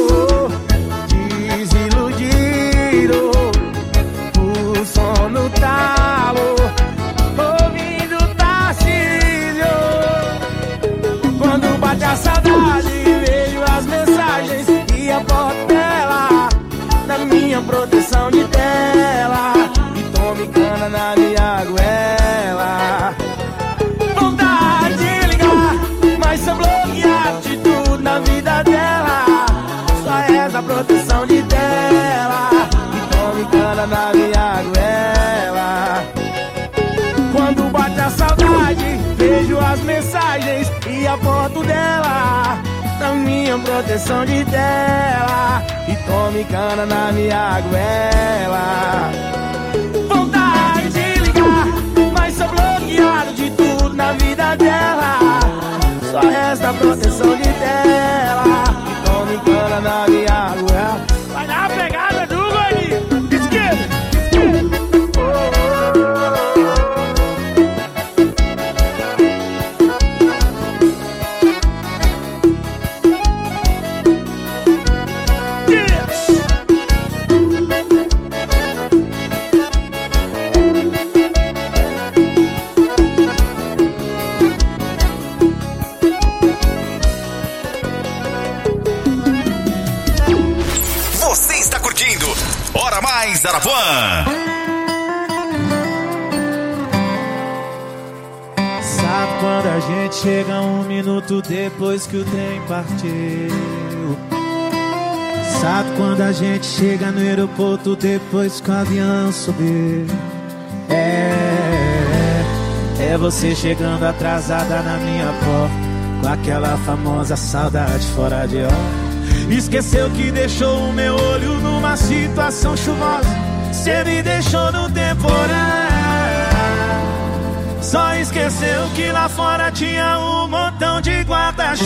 desiludido, o sono talo, ouvindo Tarcísio. Quando bate a saudade, vejo as mensagens e a foto dela na minha proteção de tela, e tome cana na minha goela. Vontade de ligar, mas sou bloqueado de tudo na vida dela. Só resta a proteção de tela, e tome cana na minha goela. Quando bate a saudade, vejo as mensagens e a foto dela na minha proteção de tela, e tome cana na minha goela. Vontade de ligar, mas sou bloqueado de tudo na vida dela. Só resta a proteção de tela, e tome cana na minha goela. Vai dar a pegada do gordinho. Esquerda, Mais Arapuã. Sabe quando a gente chega um minuto depois que o trem partiu? Sabe quando a gente chega no aeroporto depois que o avião subiu? É, é você chegando atrasada na minha porta, com aquela famosa saudade fora de hora. Esqueceu que deixou o meu olho numa situação chuvosa, cê me deixou no temporal. Só esqueceu que lá fora tinha um montão de guarda-chuva.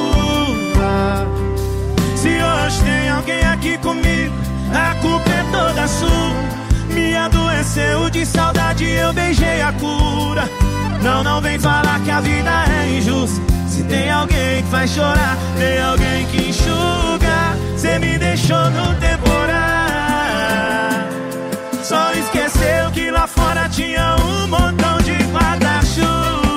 Se hoje tem alguém aqui comigo, a culpa é toda sua. Me adoeceu de saudade, eu beijei a cura. Não, não vem falar que a vida é injusta. Se tem alguém que faz chorar, tem alguém que enxuga. Cê me deixou no temporal. Só esqueceu que lá fora tinha um montão de guarda-chuva.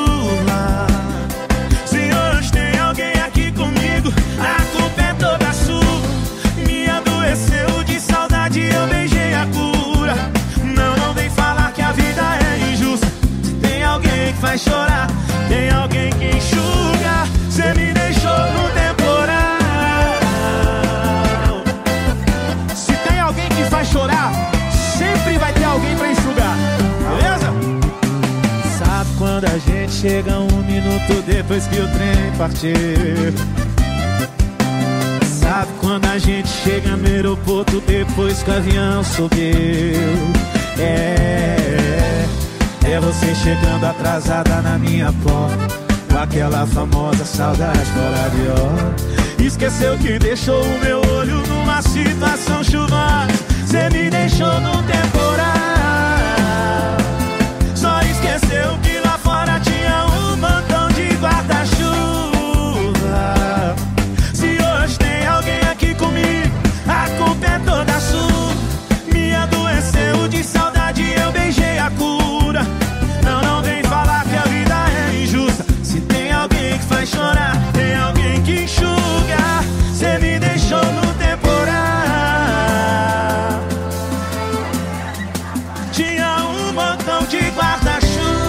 Se hoje tem alguém aqui comigo, a culpa é toda sua. Me adoeceu de saudade, eu beijei a cura. Não, não vem falar que a vida é injusta. Se tem alguém que faz chorar, tem alguém que enxuga. Cê me deixou no temporal. Se tem alguém que faz chorar, sempre vai ter alguém pra enxugar, beleza? Sabe quando a gente chega um minuto depois que o trem partiu? Sabe quando a gente chega no aeroporto depois que o avião subiu? É, é você chegando atrasada na minha porta, com aquela famosa saudade fora de hora. Esqueceu que deixou o meu olho numa situação chuvosa. Cê me deixou no temporal. Só esqueceu que lá fora tinha um montão de guarda-chuva. Se hoje tem alguém aqui comigo, a culpa é toda sua. Me adoeceu de saudade, eu beijei a cura. Não, não vem falar que a vida é injusta. Se tem alguém que faz chorar, tem alguém que enxuga. Cê me deixou no temporal. Tinha um montão de guarda-chuva.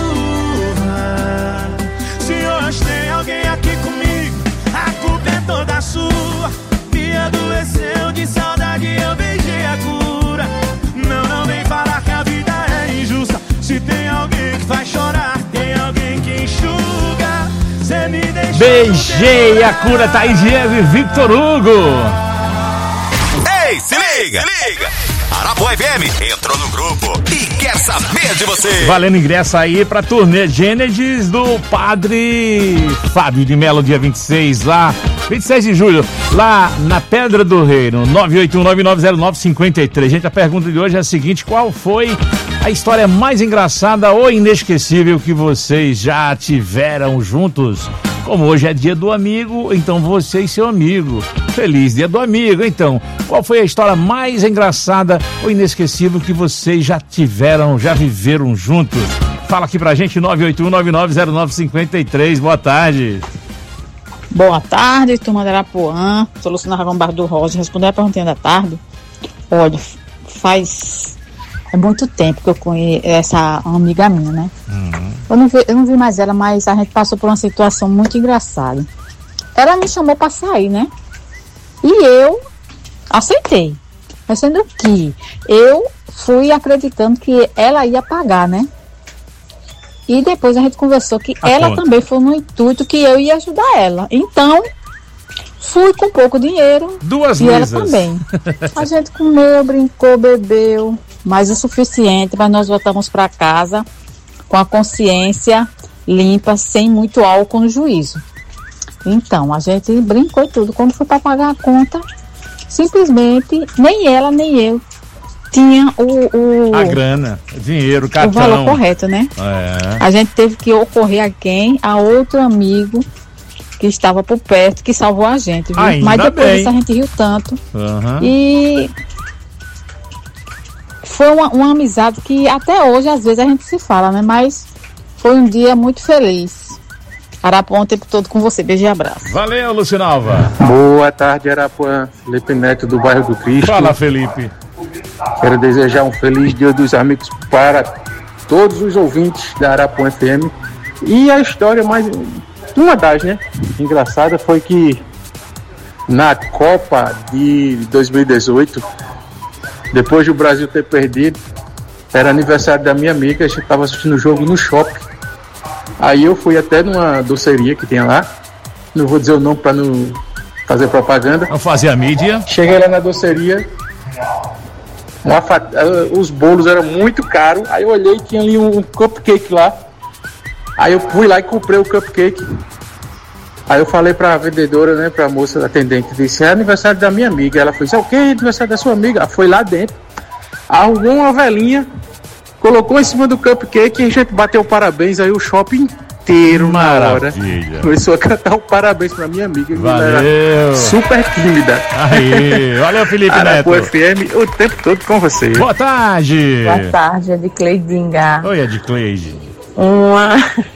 Se hoje tem alguém aqui comigo, a culpa é toda sua. Me adoeceu de saudade, eu beijei a cura. Não, não vem falar que a vida é injusta. Se tem alguém que faz chorar, tem alguém que enxuga. Cê me deixou. Beijei a cura, Thaís Diego e Victor Hugo. Ei, se liga, se liga. Arapuã F M entrou no grupo e quer saber de você. Valendo ingresso aí pra turnê Gênesis do Padre Fábio de Melo, dia vinte e seis, lá, vinte e seis de julho, lá na Pedra do Reino, nove oito um nove nove zero nove cinco três. Gente, a pergunta de hoje é a seguinte: qual foi a história mais engraçada ou inesquecível que vocês já tiveram juntos? Como hoje é dia do amigo, então você e seu amigo. Feliz dia do amigo. Então, qual foi a história mais engraçada ou inesquecível que vocês já tiveram, já viveram juntos? Fala aqui pra gente, nove oito um nove nove zero nove cinco três. Boa tarde. Boa tarde, turma da Arapuã. Sou Luciana Ragão Barro do Rosa. Responder a perguntinha da tarde. Olha, faz... É muito tempo que eu conheço essa amiga minha, né? Uhum. Eu, não vi, eu não vi mais ela, mas a gente passou por uma situação muito engraçada. Ela me chamou pra sair, né? E eu aceitei. Mas sendo que eu fui acreditando que ela ia pagar, né? E depois a gente conversou que a ela conta. Também foi no intuito que eu ia ajudar ela. Então, fui com pouco dinheiro. Duas e mesas. Ela também. A gente comeu, brincou, bebeu, mas o suficiente, mas nós voltamos para casa com a consciência limpa, sem muito álcool no juízo. Então, a gente brincou e tudo. Quando foi para pagar a conta, simplesmente, nem ela, nem eu tinha o... o a grana, o dinheiro, o cartão. O valor correto, né? É. A gente teve que ocorrer a quem? A outro amigo que estava por perto, que salvou a gente, viu? Ainda Mas depois bem. disso a gente riu tanto. Uhum. E foi uma, uma amizade que até hoje, às vezes, a gente se fala, né? Mas foi um dia muito feliz. Arapuã o tempo todo com você. Beijo e abraço. Valeu, Lucinalva. Boa tarde, Arapuã. Felipe Neto, do bairro do Cristo. Fala, Felipe. Quero desejar um feliz Dia dos Amigos para todos os ouvintes da Arapuã F M. E a história mais... Uma das, né? Engraçada foi que na Copa de dois mil e dezoito, depois do Brasil ter perdido, era aniversário da minha amiga, a gente estava assistindo o jogo no shopping. Aí eu fui até numa doceria que tem lá, não vou dizer o nome para não fazer propaganda. Não fazer a mídia. Cheguei lá na doceria, uma fat... os bolos eram muito caros, aí eu olhei e tinha ali um cupcake lá. Aí eu fui lá e comprei o cupcake. Aí eu falei pra vendedora, né, pra moça atendente, disse: é aniversário da minha amiga. Ela falou: é o quê? Aniversário da sua amiga? Ela foi lá dentro, arrumou uma velinha, colocou em cima do cupcake e a gente bateu parabéns. Aí o shopping inteiro, maravilha, na hora, começou a cantar um parabéns pra minha amiga. Valeu. Super tímida. Aí, valeu, Felipe Neto. Arapuã F M o tempo todo com você. Boa tarde. Boa tarde, é de Cleidinga. Oi, é de Cleide. Uma...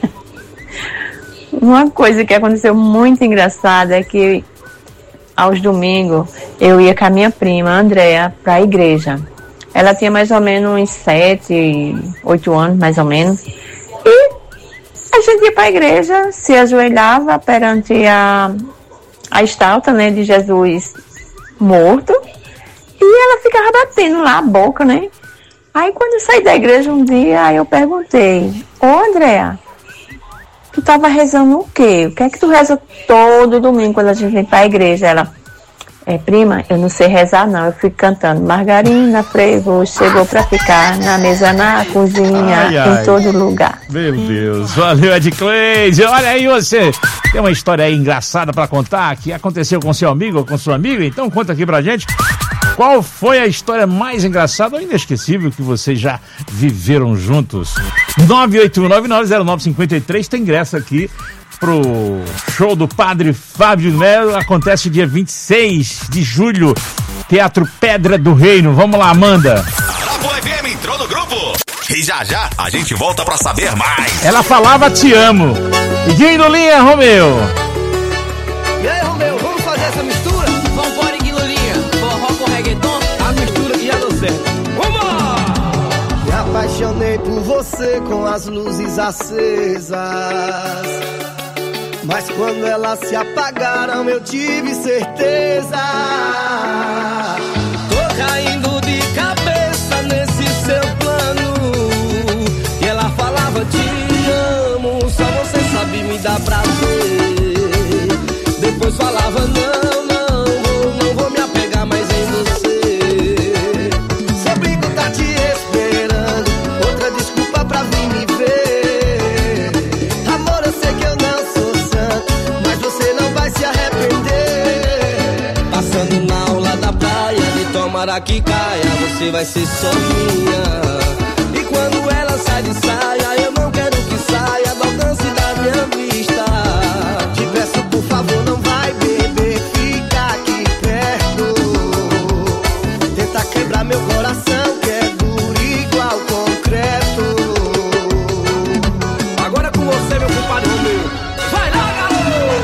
Uma coisa que aconteceu muito engraçada é que aos domingos eu ia com a minha prima, a Andrea, para a igreja. Ela tinha mais ou menos uns sete, oito anos, mais ou menos. E a gente ia para a igreja, se ajoelhava perante a, a estátua, né, de Jesus morto. E ela ficava batendo lá a boca, né? Aí quando eu saí da igreja um dia, aí eu perguntei: ô Andrea, tu tava rezando o quê? O que é que tu reza todo domingo quando a gente vem pra igreja? Ela: é, prima, eu não sei rezar não, eu fico cantando margarina, frevo, chegou pra ficar na mesa, na cozinha, ai, ai. Em todo lugar. Meu Deus, valeu, Ed Cleide. Olha aí você, tem uma história aí engraçada pra contar que aconteceu com seu amigo ou com sua amiga? Então conta aqui pra gente. Qual foi a história mais engraçada ou inesquecível que vocês já viveram juntos? nove oito um nove nove zero nove cinco três tem ingresso aqui pro show do Padre Fábio de Melo. Acontece dia vinte e seis de julho, Teatro Pedra do Reino. Vamos lá, Amanda. Arapuã F M entrou no grupo. E já já a gente volta pra saber mais. Ela falava te amo. E Guinulinha, Romeu. E aí, Romeu, vamos fazer essa mistura? Vambora, Guinulinha. Forró com reggaeton, a mistura que já deu certo. Vamos! Me apaixonei por você com as luzes acesas, mas quando elas se apagaram eu tive certeza. Tô caindo de cabeça nesse seu plano. E ela falava te amo, só você sabe me dar prazer. Depois falava não, não vou, não vou me apegar mais em você. Sempre hora que caia, você vai ser só minha. E quando ela sai de saia, eu não quero que saia do alcance da minha vista. Te peço, por favor, não vai, bebê, fica aqui perto. Tenta quebrar meu coração, que é duro igual concreto. Agora é com você, meu compadre Romeu. Vai lá, garoto!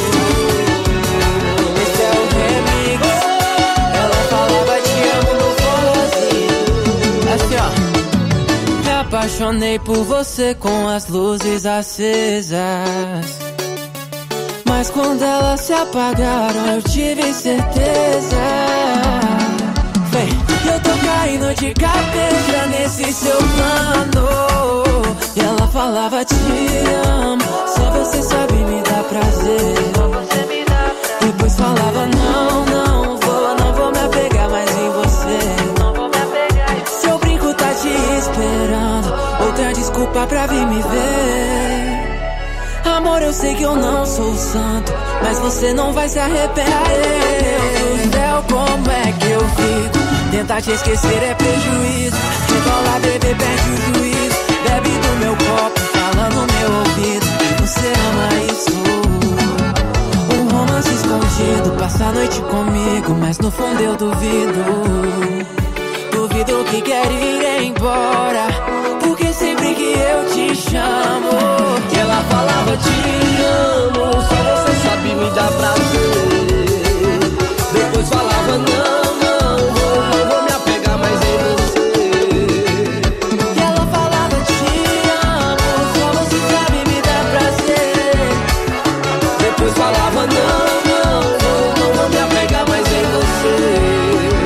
Esse é o remix. Ela falava te amo, não falou assim. Assim, ó. Me apaixonei por você com as luzes acesas. Mas quando elas se apagaram, eu tive certeza. Vem, eu tô caindo de cabeça nesse seu plano. E ela falava te amo, só você sabe me dar prazer. Depois falava não, não vou, não vou me apegar mais em você. Seu brinco tá te esperando, outra desculpa pra vir me ver. Amor, eu sei que eu não sou santo, mas você não vai se arrepender. Meu Deus do céu, como é que eu fico? Tentar te esquecer é prejuízo. Rebolar, beber, perde o juízo. Bebe do meu copo, fala no meu ouvido. Você ama isso? Um romance escondido, passa a noite comigo, mas no fundo eu duvido. Duvido que quer ir embora, porque sempre que eu te chamo, que ela falava te amo, só você sabe me dar prazer. Depois falava não, não vou, não vou me apegar mais em você. Que ela falava te amo, só você sabe me dar prazer. Depois falava não, não vou, não vou me apegar mais em você.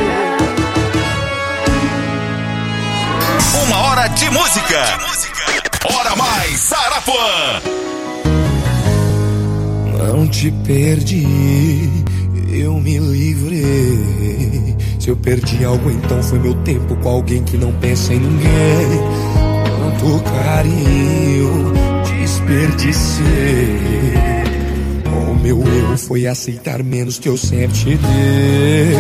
Uma hora de música. Hora mais Arapuã. Não te perdi, eu me livrei. Se eu perdi algo, então foi meu tempo com alguém que não pensa em ninguém. Quanto carinho desperdicei. O meu erro foi aceitar menos que eu sempre te dei.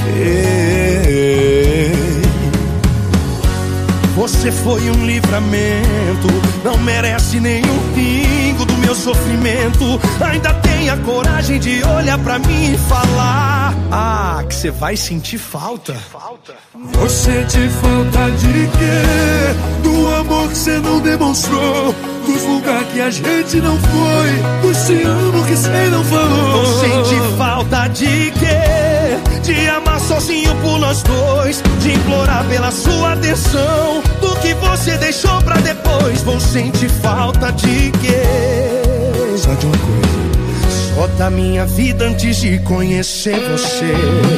Você foi um livramento, não merece nenhum pingo do meu sofrimento. Ainda tem a coragem de olhar pra mim e falar: ah, que você vai sentir falta. Você sente falta de quê? Do amor que você não demonstrou, dos lugares que a gente não foi, dos te amo que você não falou. Você sente falta de quê? De amar sozinho por nós dois, de implorar pela sua atenção, do que você deixou pra depois. Vou sentir falta de quê? Só de uma coisa, só da minha vida antes de conhecer você.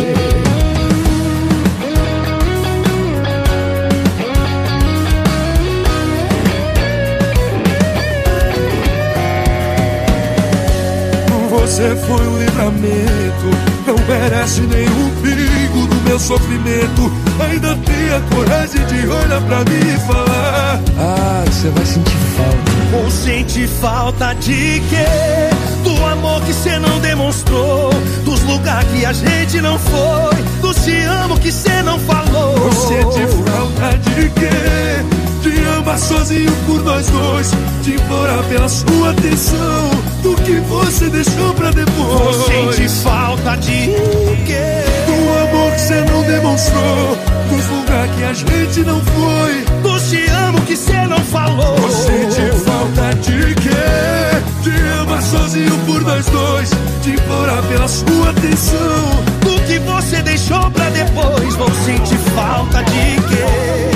Você foi um livramento, não merece nenhum perigo do meu sofrimento. Ainda tem a coragem de olhar pra mim e falar: ah, você vai sentir falta. Ou sente falta de quê? Do amor que você não demonstrou, dos lugares que a gente não foi, do te amo que você não falou. Ou sente falta de quê? De amar sozinho por nós dois, de implorar pela sua atenção, do que você deixou pra depois. Você sente falta de quê? Do amor que você não demonstrou, dos lugares que a gente não foi, do te amo que você não falou. Você sente falta de quê? De amar sozinho por nós dois, de implorar pela sua atenção, do que você deixou pra depois. Vou sentir falta de quê?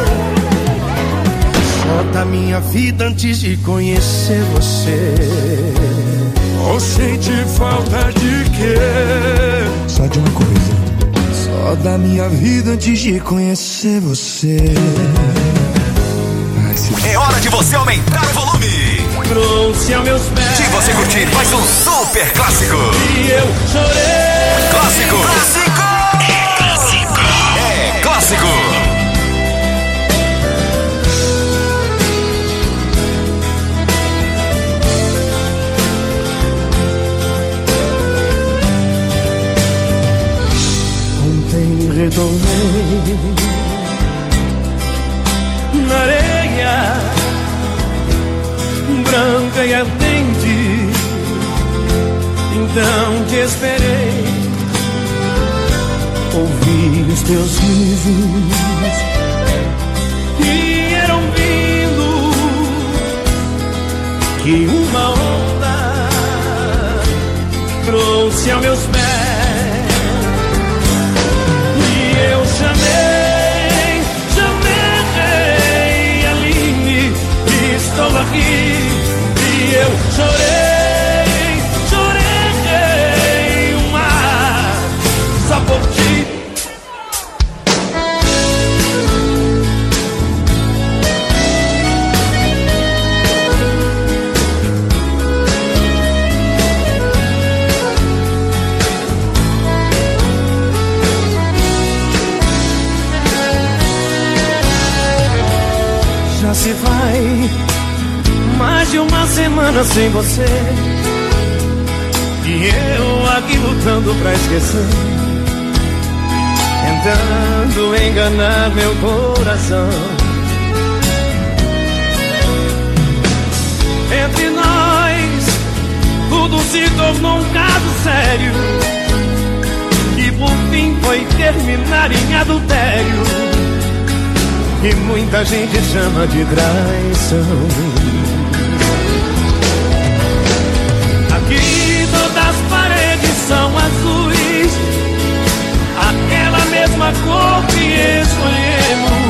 Só da minha vida antes de conhecer você. Ou sente falta de quê? Só de uma coisa, só da minha vida antes de conhecer você. Ai, se... É hora de você aumentar o volume. Trouxe aos meus pés. De você curtir mais um super clássico. E eu chorei. Clássico. Clássico. É clássico. É clássico. Retomei e atende. Então te esperei, ouvi os teus risos e eram vindo que uma onda trouxe aos meus pés. E eu chamei, chamei Aline, estou aqui. E eu chorei, chorei o mar só por ti. Já se vai mais de uma semana sem você, e eu aqui lutando pra esquecer, tentando enganar meu coração. Entre nós tudo se tornou um caso sério, que por fim foi terminar em adultério, que muita gente chama de traição. Aqui todas as paredes são azuis, aquela mesma cor que escolhemos.